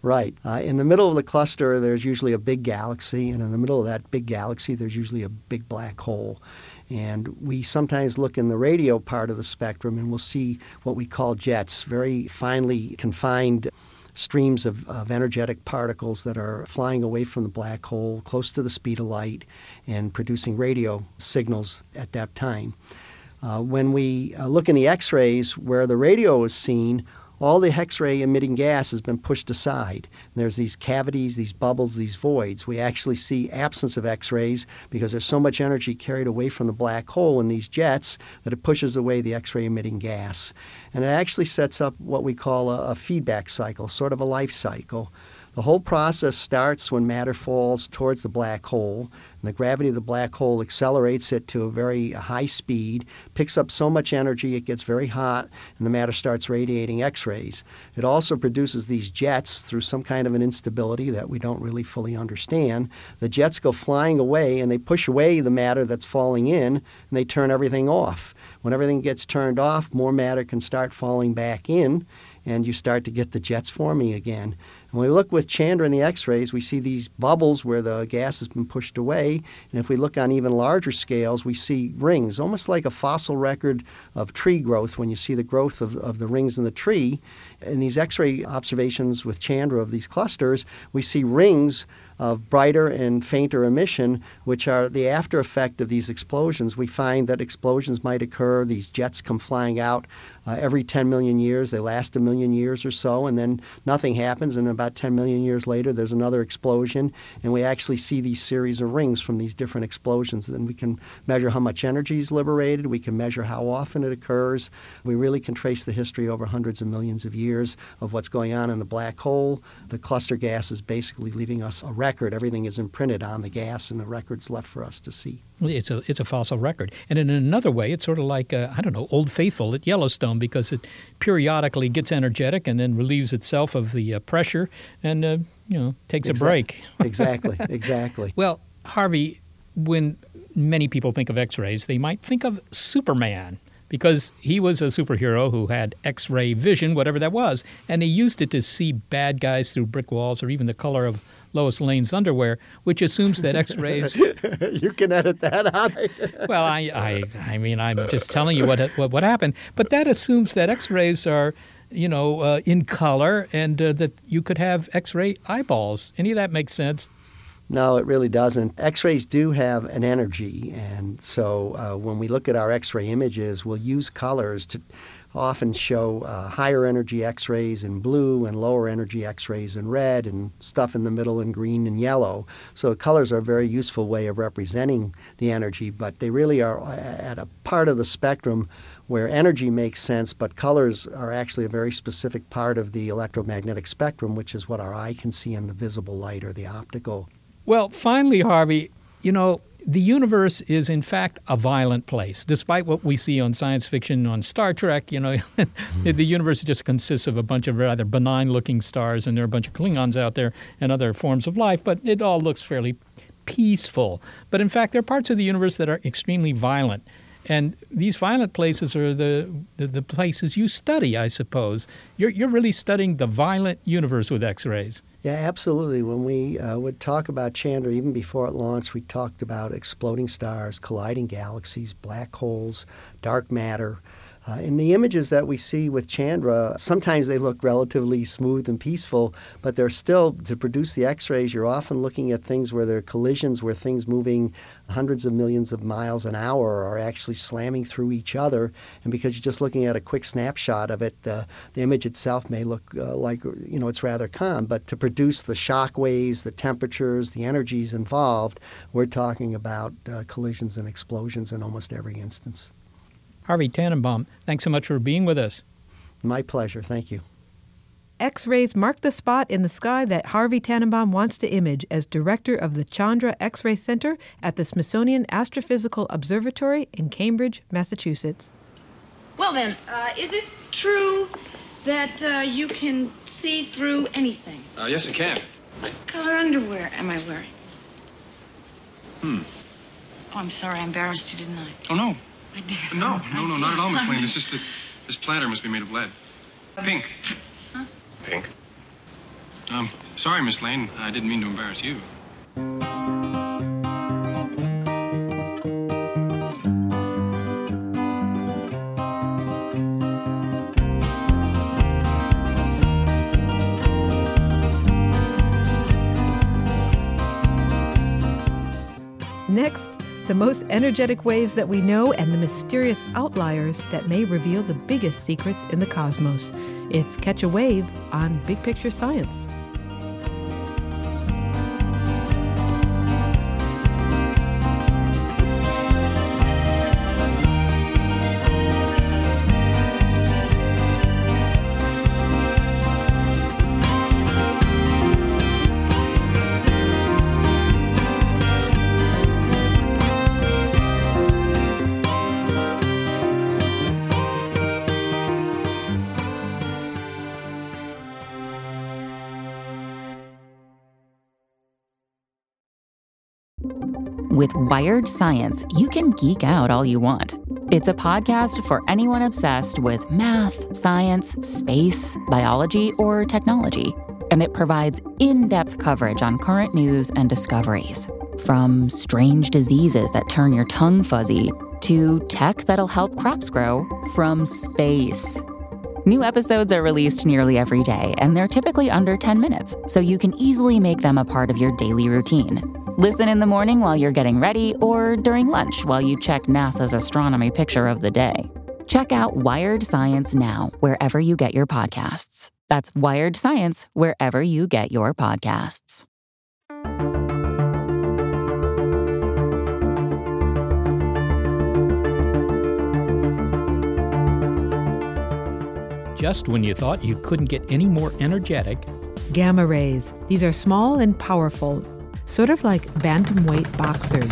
Right. Uh, in the middle of the cluster, there's usually a big galaxy, and in the middle of that big galaxy, there's usually a big black hole. And we sometimes look in the radio part of the spectrum, and we'll see what we call jets, very finely confined streams of, of energetic particles that are flying away from the black hole close to the speed of light and producing radio signals at that time. Uh, when we uh, look in the X-rays where the radio is seen, all the X-ray emitting gas has been pushed aside. And there's these cavities, these bubbles, these voids. We actually see absence of X-rays because there's so much energy carried away from the black hole in these jets that it pushes away the X-ray emitting gas. And it actually sets up what we call a, a feedback cycle, sort of a life cycle. The whole process starts when matter falls towards the black hole, and the gravity of the black hole accelerates it to a very high speed, picks up so much energy it gets very hot, and the matter starts radiating X-rays. It also produces these jets through some kind of an instability that we don't really fully understand. The jets go flying away, and they push away the matter that's falling in, and they turn everything off. When everything gets turned off, more matter can start falling back in, and you start to get the jets forming again. And when we look with Chandra in the X-rays, we see these bubbles where the gas has been pushed away. And if we look on even larger scales, we see rings, almost like a fossil record of tree growth when you see the growth of, of the rings in the tree. In these X-ray observations with Chandra of these clusters, we see rings of brighter and fainter emission, which are the after effect of these explosions. We find that explosions might occur, these jets come flying out uh, every ten million years. They last a million years or so, and then nothing happens, and about ten million years later there's another explosion, and we actually see these series of rings from these different explosions. And we can measure how much energy is liberated, we can measure how often it occurs. We really can trace the history over hundreds of millions of years of what's going on in the black hole. The cluster gas is basically leaving us a record. Everything is imprinted on the gas, and the record's left for us to see. It's a it's a fossil record. And in another way, it's sort of like, uh, I don't know, Old Faithful at Yellowstone, because it periodically gets energetic and then relieves itself of the uh, pressure and, uh, you know, takes exactly. a break. exactly, exactly. Well, Harvey, when many people think of X-rays, they might think of Superman, because he was a superhero who had X-ray vision, whatever that was, and he used it to see bad guys through brick walls or even the color of Lois Lane's underwear, which assumes that X-rays... You can edit that out. Well, I, I, I mean, I'm just telling you what, what what happened. But that assumes that X-rays are, you know, uh, in color, and uh, that you could have X-ray eyeballs. Any of that makes sense? No, it really doesn't. X-rays do have an energy, and so uh, when we look at our X-ray images, we'll use colors to often show uh, higher energy X-rays in blue and lower energy X-rays in red, and stuff in the middle in green and yellow. So colors are a very useful way of representing the energy, but they really are at a part of the spectrum where energy makes sense, but colors are actually a very specific part of the electromagnetic spectrum, which is what our eye can see in the visible light or the optical. Well, finally, Harvey, you know, the universe is, in fact, a violent place. Despite what we see on science fiction, on Star Trek, you know, the universe just consists of a bunch of rather benign-looking stars, and there are a bunch of Klingons out there and other forms of life, but it all looks fairly peaceful. But, in fact, there are parts of the universe that are extremely violent. And these violent places are the, the, the places you study, I suppose. You're, you're really studying the violent universe with X-rays. Yeah, absolutely. When we uh, would talk about Chandra, even before it launched, we talked about exploding stars, colliding galaxies, black holes, dark matter. Uh, in the images that we see with Chandra, sometimes they look relatively smooth and peaceful, but they're still, to produce the X-rays, you're often looking at things where there are collisions, where things moving hundreds of millions of miles an hour are actually slamming through each other. And because you're just looking at a quick snapshot of it, uh, the image itself may look uh, like, you know, it's rather calm. But to produce the shock waves, the temperatures, the energies involved, we're talking about uh, collisions and explosions in almost every instance. Harvey Tannenbaum, thanks so much for being with us. My pleasure. Thank you. X-rays mark the spot in the sky that Harvey Tannenbaum wants to image as director of the Chandra X-ray Center at the Smithsonian Astrophysical Observatory in Cambridge, Massachusetts. Well then, uh, is it true that uh, you can see through anything? Uh, yes, I can. What color underwear am I wearing? Hmm. Oh, I'm sorry, I embarrassed you, didn't I? Oh, no. I did. No, no, no, not at all, Miss Lane. It's just that this platter must be made of lead. Pink. Huh? Pink. Um, sorry, Miss Lane. I didn't mean to embarrass you. Next, the most energetic waves that we know and the mysterious outliers that may reveal the biggest secrets in the cosmos. It's Catch a Wave on Big Picture Science. With Wired Science, you can geek out all you want. It's a podcast for anyone obsessed with math, science, space, biology, or technology. And it provides in-depth coverage on current news and discoveries. From strange diseases that turn your tongue fuzzy to tech that'll help crops grow from space. New episodes are released nearly every day, and they're typically under ten minutes, so you can easily make them a part of your daily routine. Listen in the morning while you're getting ready or during lunch while you check NASA's astronomy picture of the day. Check out Wired Science now, wherever you get your podcasts. That's Wired Science, wherever you get your podcasts. Just when you thought you couldn't get any more energetic, Gamma rays. These are small and powerful, sort of like bantamweight boxers.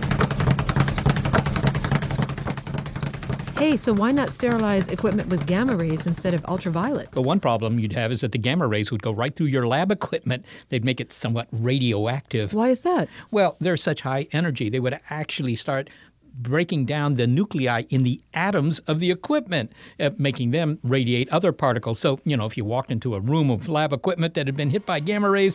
Hey, so why not sterilize equipment with gamma rays instead of ultraviolet? the one problem you'd have is that the gamma rays would go right through your lab equipment. They'd make it somewhat radioactive. Why is that? Well, they're such high energy, they would actually start breaking down the nuclei in the atoms of the equipment, uh, making them radiate other particles. So, you know, if you walked into a room of lab equipment that had been hit by gamma rays,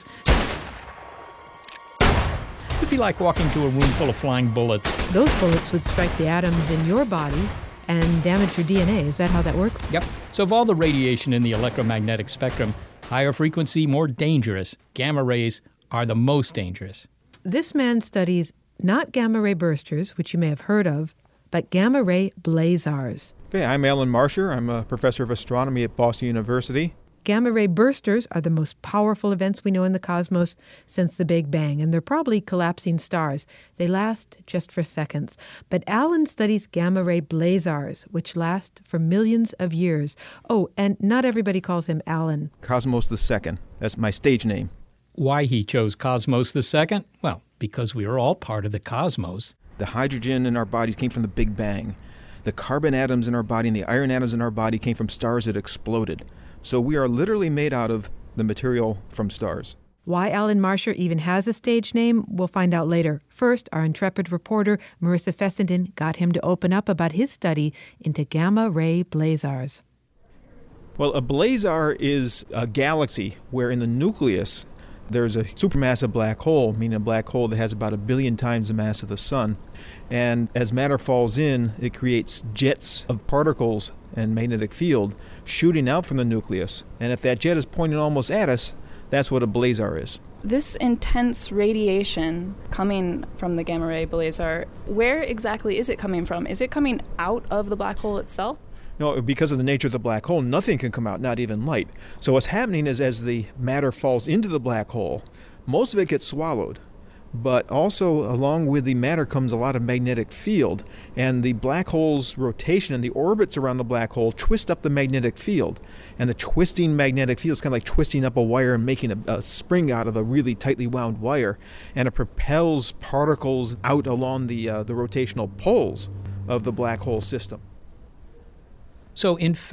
it'd be like walking to a room full of flying bullets. Those bullets would strike the atoms in your body and damage your D N A. Is that how that works? Yep. So of all the radiation in the electromagnetic spectrum, higher frequency, more dangerous, gamma rays are the most dangerous. This man studies not gamma ray bursters, which you may have heard of, but gamma ray blazars. Okay, I'm Alan Marsher. I'm a professor of astronomy at Boston University. Gamma ray bursters are the most powerful events we know in the cosmos since the Big Bang, and they're probably collapsing stars. They last just for seconds. But Alan studies gamma ray blazars, which last for millions of years. Oh, and not everybody calls him Alan. Cosmos the Second. That's my stage name. Why he chose Cosmos the Second? Well, because we are all part of the cosmos. The hydrogen in our bodies came from the Big Bang. The carbon atoms in our body and the iron atoms in our body came from stars that exploded. So we are literally made out of the material from stars. Why Alan Marsher even has a stage name, we'll find out later. First, our intrepid reporter, Marissa Fessenden, got him to open up about his study into gamma ray blazars. Well, a blazar is a galaxy where in the nucleus there's a supermassive black hole, meaning a black hole that has about a billion times the mass of the sun. And as matter falls in, it creates jets of particles and magnetic field shooting out from the nucleus. And if that jet is pointing almost at us, that's what a blazar is. This intense radiation coming from the gamma ray blazar, where exactly is it coming from? Is it coming out of the black hole itself? No, because of the nature of the black hole, nothing can come out, not even light. So what's happening is as the matter falls into the black hole, most of it gets swallowed. But also along with the matter comes a lot of magnetic field, and the black hole's rotation and the orbits around the black hole twist up the magnetic field. And the twisting magnetic field is kind of like twisting up a wire and making a, a spring out of a really tightly wound wire, and it propels particles out along the uh, the rotational poles of the black hole system. So, in fact,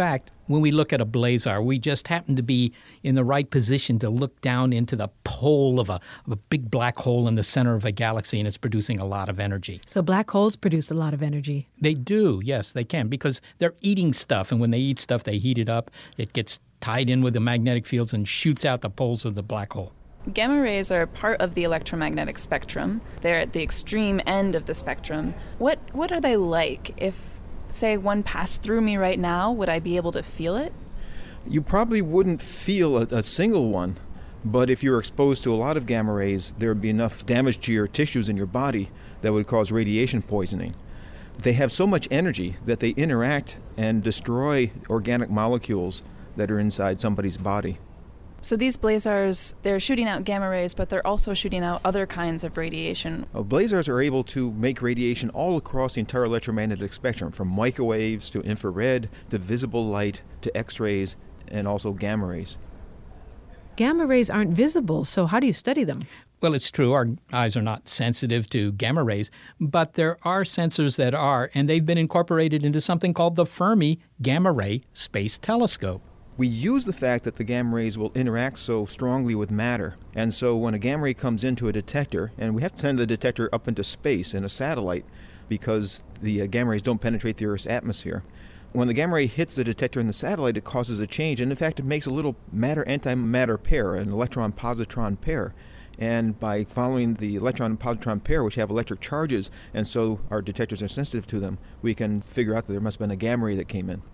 when we look at a blazar, we just happen to be in the right position to look down into the pole of a, of a big black hole in the center of a galaxy, and it's producing a lot of energy. So black holes produce a lot of energy. They do, yes, they can, because they're eating stuff, and when they eat stuff, they heat it up. It gets tied in with the magnetic fields and shoots out the poles of the black hole. Gamma rays are part of the electromagnetic spectrum. They're at the extreme end of the spectrum. What what are they like? If, say, one passed through me right now, would I be able to feel it? You probably wouldn't feel a, a single one, but if you're exposed to a lot of gamma rays, there would be enough damage to your tissues in your body that would cause radiation poisoning. They have so much energy that they interact and destroy organic molecules that are inside somebody's body. So these blazars, they're shooting out gamma rays, but they're also shooting out other kinds of radiation. Uh, blazars are able to make radiation all across the entire electromagnetic spectrum, from microwaves to infrared to visible light to X-rays and also gamma rays. Gamma rays aren't visible, so how do you study them? Well, it's true. Our eyes are not sensitive to gamma rays, but there are sensors that are, and they've been incorporated into something called the Fermi Gamma Ray Space Telescope. We use the fact that the gamma rays will interact so strongly with matter. And so when a gamma ray comes into a detector, and we have to send the detector up into space in a satellite because the uh, gamma rays don't penetrate the Earth's atmosphere. When the gamma ray hits the detector in the satellite, it causes a change, and in fact it makes a little matter-antimatter pair, an electron-positron pair. And by following the electron and positron pair, which have electric charges, and so our detectors are sensitive to them, we can figure out that there must have been a gamma ray that came in.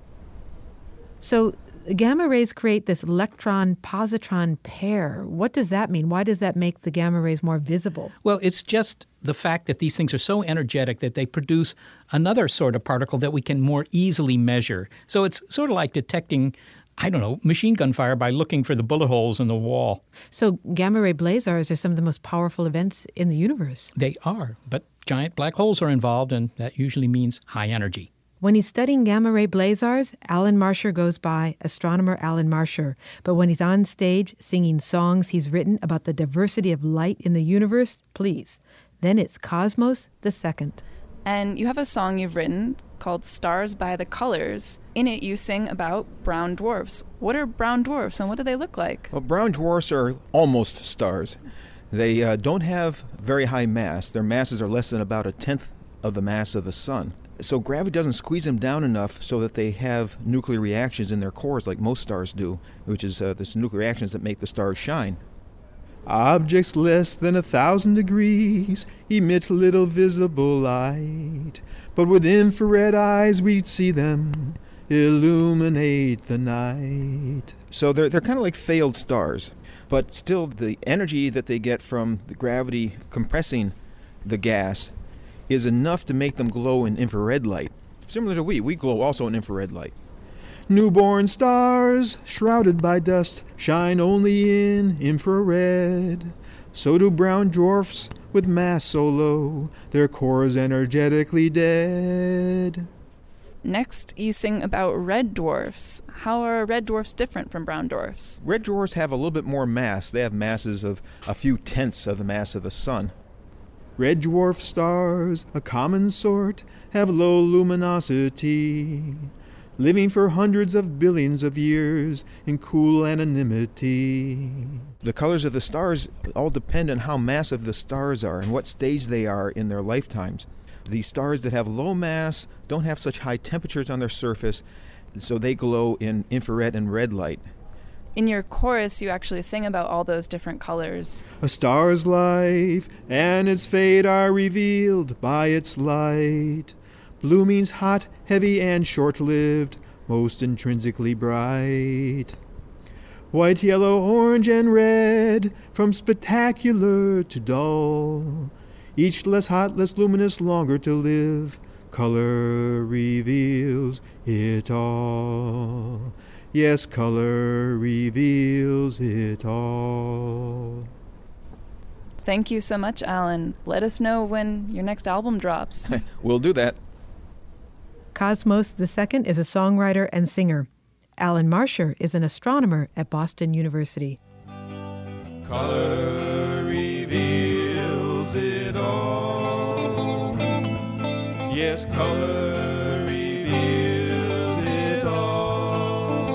So gamma rays create this electron-positron pair. What does that mean? Why does that make the gamma rays more visible? Well, it's just the fact that these things are so energetic that they produce another sort of particle that we can more easily measure. So it's sort of like detecting, I don't know, machine gun fire by looking for the bullet holes in the wall. So gamma ray blazars are some of the most powerful events in the universe. They are, but giant black holes are involved, and that usually means high energy. When he's studying gamma ray blazars, Alan Marsher goes by astronomer Alan Marsher. But when he's on stage singing songs he's written about the diversity of light in the universe, please, then it's Cosmos the Second. And you have a song you've written called Stars by the Colors. In it, you sing about brown dwarfs. What are brown dwarfs, and what do they look like? Well, brown dwarfs are almost stars. They uh, don't have very high mass. Their masses are less than about a tenth of the mass of the sun. So gravity doesn't squeeze them down enough so that they have nuclear reactions in their cores like most stars do, which is uh, the nuclear reactions that make the stars shine. Objects less than a thousand degrees emit little visible light, but with infrared eyes we'd see them illuminate the night. So they're, they're kind of like failed stars, but still the energy that they get from the gravity compressing the gas is enough to make them glow in infrared light. Similar to we, we glow also in infrared light. Newborn stars, shrouded by dust, shine only in infrared. So do brown dwarfs with mass so low, their cores energetically dead. Next, you sing about red dwarfs. How are red dwarfs different from brown dwarfs? Red dwarfs have a little bit more mass. They have masses of a few tenths of the mass of the sun. Red dwarf stars, a common sort, have low luminosity, living for hundreds of billions of years in cool anonymity. The colors of the stars all depend on how massive the stars are and what stage they are in their lifetimes. The stars that have low mass don't have such high temperatures on their surface, so they glow in infrared and red light. In your chorus, you actually sing about all those different colors. A star's life and its fate are revealed by its light. Blue means hot, heavy, and short-lived, most intrinsically bright. White, yellow, orange, and red, from spectacular to dull. Each less hot, less luminous, longer to live. Color reveals it all. Yes, color reveals it all. Thank you so much, Alan. Let us know when your next album drops. We'll do that. Cosmos the Second is a songwriter and singer. Alan Marsher is an astronomer at Boston University. Color reveals it all. Yes, color reveals it all.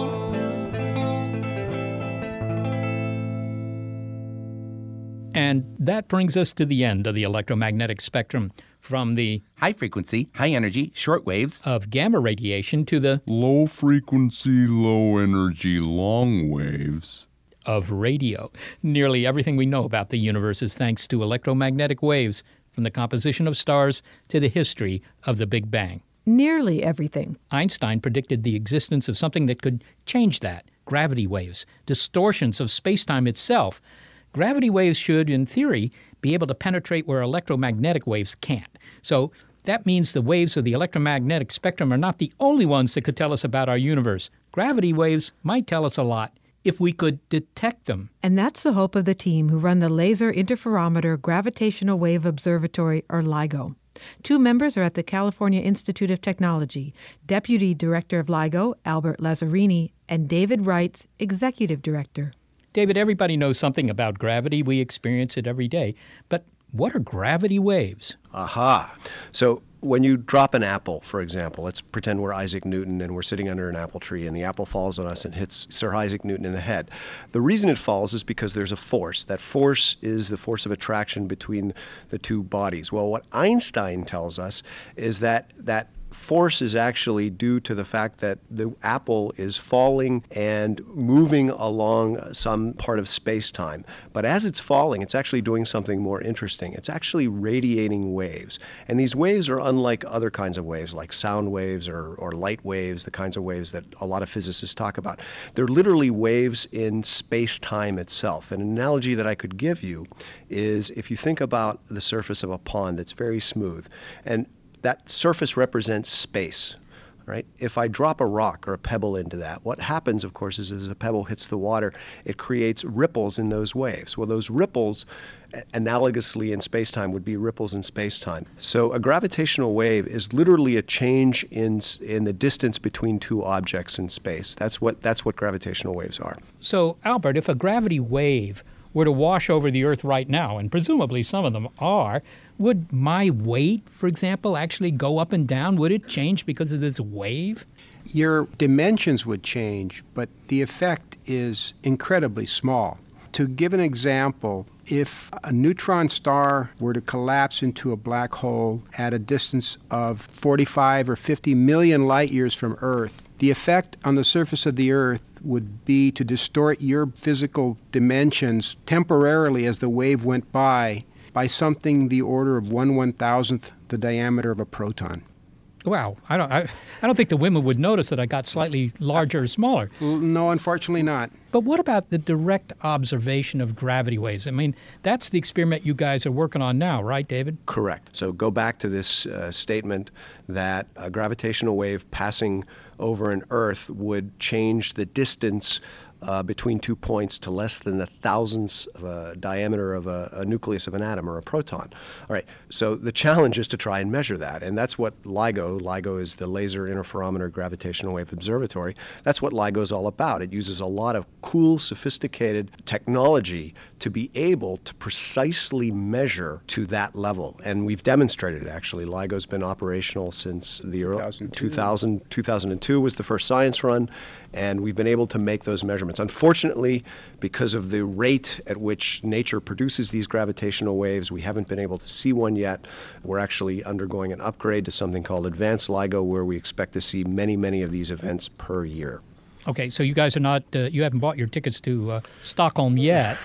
And that brings us to the end of the electromagnetic spectrum, from the high frequency, high energy, short waves of gamma radiation to the low frequency, low energy, long waves of radio. Nearly everything we know about the universe is thanks to electromagnetic waves, from the composition of stars to the history of the Big Bang. Nearly everything. Einstein predicted the existence of something that could change that: gravity waves, distortions of space-time itself. Gravity waves should, in theory, be able to penetrate where electromagnetic waves can't. So that means the waves of the electromagnetic spectrum are not the only ones that could tell us about our universe. Gravity waves might tell us a lot if we could detect them. And that's the hope of the team who run the Laser Interferometer Gravitational Wave Observatory, or LIGO. Two members are at the California Institute of Technology, Deputy Director of LIGO, Albert Lazzarini, and David Wrights, Executive Director. David, everybody knows something about gravity. We experience it every day. But what are gravity waves? Aha. So when you drop an apple, for example, let's pretend we're Isaac Newton and we're sitting under an apple tree and the apple falls on us and hits Sir Isaac Newton in the head. The reason it falls is because there's a force. That force is the force of attraction between the two bodies. Well, what Einstein tells us is that that force is actually due to the fact that the apple is falling and moving along some part of space-time. But as it's falling, it's actually doing something more interesting. It's actually radiating waves. And these waves are unlike other kinds of waves, like sound waves or, or light waves, the kinds of waves that a lot of physicists talk about. They're literally waves in space-time itself. An analogy that I could give you is if you think about the surface of a pond that's very smooth, and that surface represents space, right? If I drop a rock or a pebble into that, what happens, of course, is as a pebble hits the water, it creates ripples in those waves. Well, those ripples, analogously in space-time, would be ripples in space-time. So a gravitational wave is literally a change in in the distance between two objects in space. That's what that's what gravitational waves are. So, Albert, if a gravity wave were to wash over the Earth right now, and presumably some of them are, would my weight, for example, actually go up and down? Would it change because of this wave? Your dimensions would change, but the effect is incredibly small. To give an example, if a neutron star were to collapse into a black hole at a distance of forty-five or fifty million light years from Earth, the effect on the surface of the Earth would be to distort your physical dimensions temporarily as the wave went by by something the order of one one-thousandth the diameter of a proton. Wow, I don't, I, I don't think the women would notice that I got slightly larger or smaller. No, unfortunately not. But what about the direct observation of gravity waves? I mean, that's the experiment you guys are working on now, right, David? Correct. So go back to this uh, statement that a gravitational wave passing over an Earth would change the distance Uh, between two points to less than the thousandths of a diameter of a, a nucleus of an atom or a proton. All right, so the challenge is to try and measure that, and that's what LIGO, LIGO is the Laser Interferometer Gravitational Wave Observatory, that's what LIGO is all about. It uses a lot of cool, sophisticated technology to be able to precisely measure to that level, and we've demonstrated it, actually. LIGO's been operational since the early two thousand, two thousand two was the first science run, and we've been able to make those measurements. Unfortunately, because of the rate at which nature produces these gravitational waves, we haven't been able to see one yet. We're actually undergoing an upgrade to something called Advanced LIGO, where we expect to see many, many of these events per year. Okay, so you guys are not, uh, you haven't bought your tickets to uh, Stockholm yet.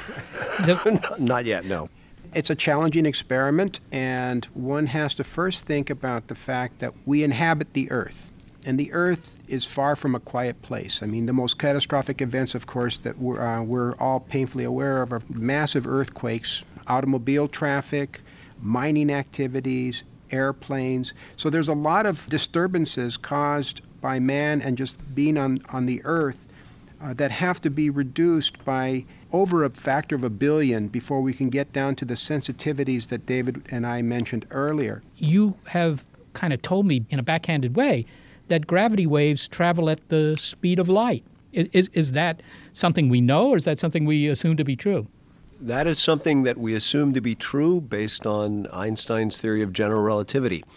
Not yet, no. It's a challenging experiment, and one has to first think about the fact that we inhabit the Earth. And the Earth is far from a quiet place. I mean, the most catastrophic events, of course, that we're, uh, we're all painfully aware of are massive earthquakes, automobile traffic, mining activities, airplanes. So there's a lot of disturbances caused by man and just being on, on the Earth uh, that have to be reduced by over a factor of a billion before we can get down to the sensitivities that David and I mentioned earlier. You have kind of told me in a backhanded way that gravity waves travel at the speed of light. Is, is is that something we know, or is that something we assume to be true? That is something that we assume to be true based on Einstein's theory of general relativity.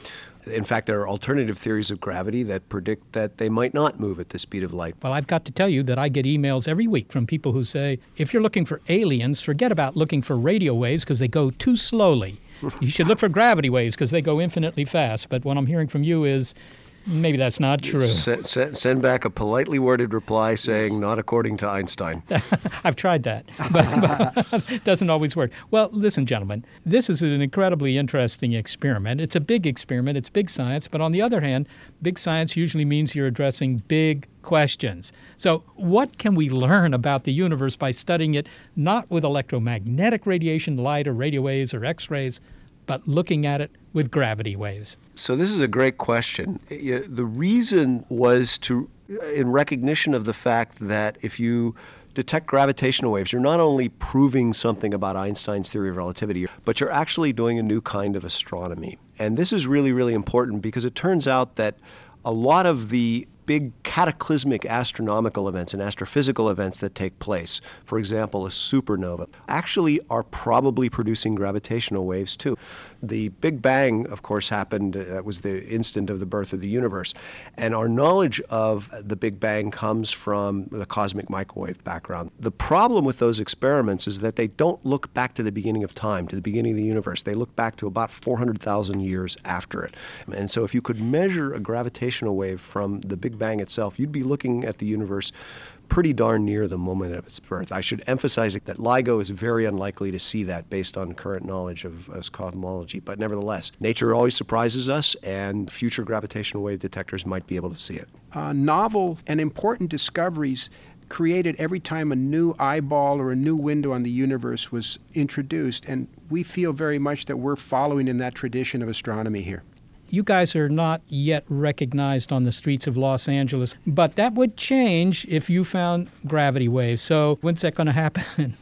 In fact, there are alternative theories of gravity that predict that they might not move at the speed of light. Well, I've got to tell you that I get emails every week from people who say, if you're looking for aliens, forget about looking for radio waves because they go too slowly. You should look for gravity waves because they go infinitely fast. But what I'm hearing from you is maybe that's not true. Send, send, send back a politely worded reply saying, not according to Einstein. I've tried that, but, but it doesn't always work. Well, listen, gentlemen, this is an incredibly interesting experiment. It's a big experiment. It's big science. But on the other hand, big science usually means you're addressing big questions. So what can we learn about the universe by studying it not with electromagnetic radiation, light or radio waves or X-rays, but looking at it with gravity waves? So this is a great question. The reason was to, in recognition of the fact that if you detect gravitational waves, you're not only proving something about Einstein's theory of relativity, but you're actually doing a new kind of astronomy. And this is really, really important because it turns out that a lot of the big cataclysmic astronomical events and astrophysical events that take place, for example, a supernova, actually are probably producing gravitational waves too. The Big Bang, of course, happened, that uh, was the instant of the birth of the universe. And our knowledge of the Big Bang comes from the cosmic microwave background. The problem with those experiments is that they don't look back to the beginning of time, to the beginning of the universe. They look back to about four hundred thousand years after it. And so if you could measure a gravitational wave from the Big Bang itself, you'd be looking at the universe pretty darn near the moment of its birth. I should emphasize that LIGO is very unlikely to see that based on current knowledge of, of cosmology. But nevertheless, nature always surprises us, and future gravitational wave detectors might be able to see it. Uh, novel and important discoveries created every time a new eyeball or a new window on the universe was introduced, and we feel very much that we're following in that tradition of astronomy here. You guys are not yet recognized on the streets of Los Angeles, but that would change if you found gravity waves. So when's that going to happen?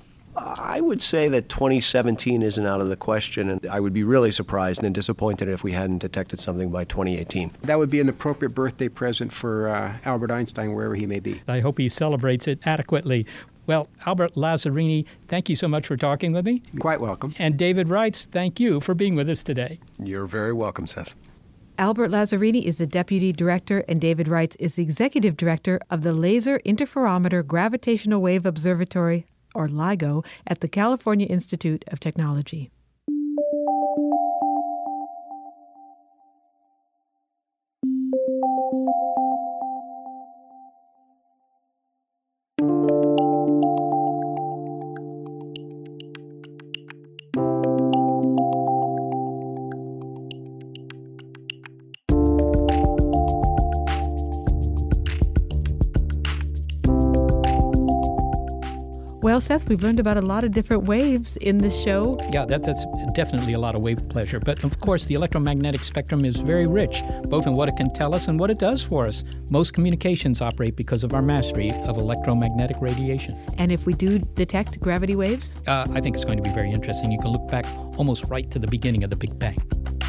I would say that twenty seventeen isn't out of the question, and I would be really surprised and disappointed if we hadn't detected something by twenty eighteen. That would be an appropriate birthday present for uh, Albert Einstein, wherever he may be. I hope he celebrates it adequately. Well, Albert Lazzarini, thank you so much for talking with me. Quite welcome. And David Reitz, thank you for being with us today. You're very welcome, Seth. Albert Lazzarini is the Deputy Director, and David Reitz is the Executive Director of the Laser Interferometer Gravitational Wave Observatory, or LIGO, at the California Institute of Technology. Well, Seth, we've learned about a lot of different waves in this show. Yeah, that, that's definitely a lot of wave pleasure. But of course, the electromagnetic spectrum is very rich, both in what it can tell us and what it does for us. Most communications operate because of our mastery of electromagnetic radiation. And if we do detect gravity waves? Uh, I think it's going to be very interesting. You can look back almost right to the beginning of the Big Bang.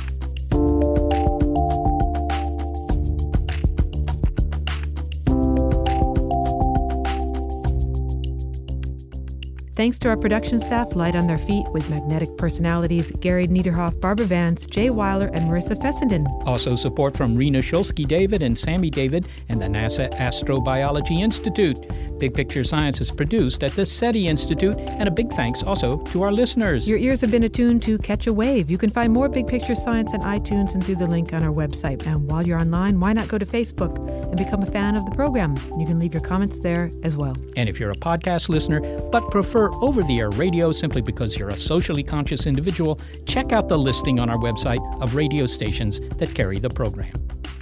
Thanks to our production staff, light on their feet with magnetic personalities, Gary Niederhoff, Barbara Vance, Jay Weiler, and Marissa Fessenden. Also support from Rena Shulsky-David and Sammy David and the NASA Astrobiology Institute. Big Picture Science is produced at the SETI Institute, and a big thanks also to our listeners. Your ears have been attuned to Catch a Wave. You can find more Big Picture Science on iTunes and through the link on our website. And while you're online, why not go to Facebook and become a fan of the program? You can leave your comments there as well. And if you're a podcast listener but prefer over-the-air radio simply because you're a socially conscious individual, check out the listing on our website of radio stations that carry the program.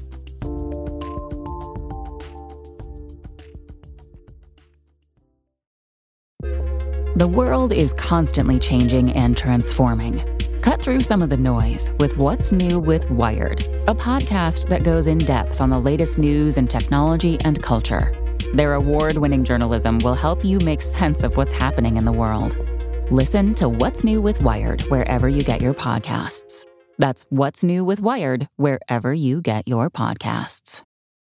The world is constantly changing and transforming. Cut through some of the noise with What's New with Wired, a podcast that goes in depth on the latest news and technology and culture. Their award-winning journalism will help you make sense of what's happening in the world. Listen to What's New with Wired wherever you get your podcasts. That's What's New with Wired wherever you get your podcasts.